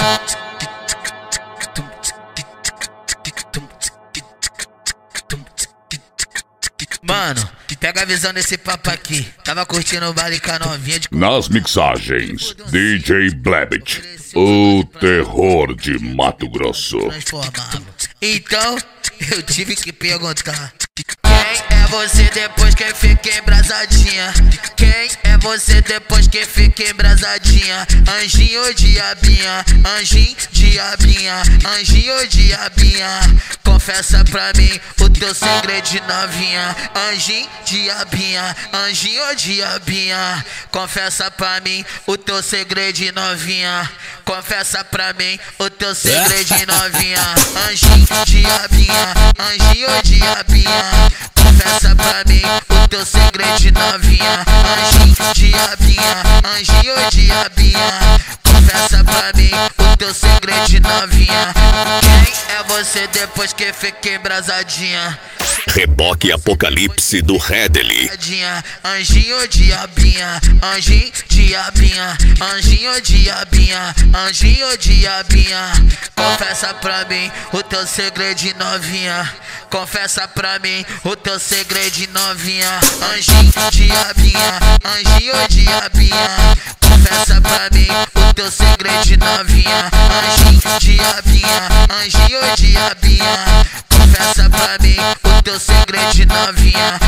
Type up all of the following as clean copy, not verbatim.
Mano, pega a visão desse papo aqui. Tava curtindo o baile com a novinha de... Nas mixagens, DJ Blebit, o terror de Mato Grosso. Então, eu tive que perguntar: quem é você depois que fica embrasadinha? Quem é você depois que fica embrasadinha? Anjinho ou diabinha? Anjinho, diabinha. Anjinho ou diabinha? Confessa pra mim o teu segredo de novinha. Anjinho, diabinha. Anjinho ou diabinha? Confessa pra mim o teu segredo de novinha. Confessa pra mim o teu segredo de novinha. Anjinho, diabinha. Anjinho ou diabinha? Confessa pra mim o teu segredo de novinha. Anjinho, diabinha. Anjinho ou diabinha? Confessa pra mim o teu segredo de novinha. Quem é você depois que fica embrasadinha? Reboque Apocalipse do Redley. Anjinho ou diabinha? Anjinho, diabinha. Anjinho ou diabinha? Anjinho ou diabinha? Confessa pra mim o teu segredo de novinha. Confessa pra mim o teu segredo de novinha. Anjinho, diabinha. Anjinho ou diabinha? Confessa pra mim o teu segredo de novinha. Anjinho, diabinha. Anjinho ou diabinha? Confessa pra mim o teu segredo de novinha.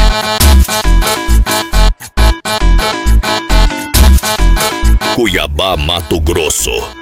Cuiabá, Mato Grosso.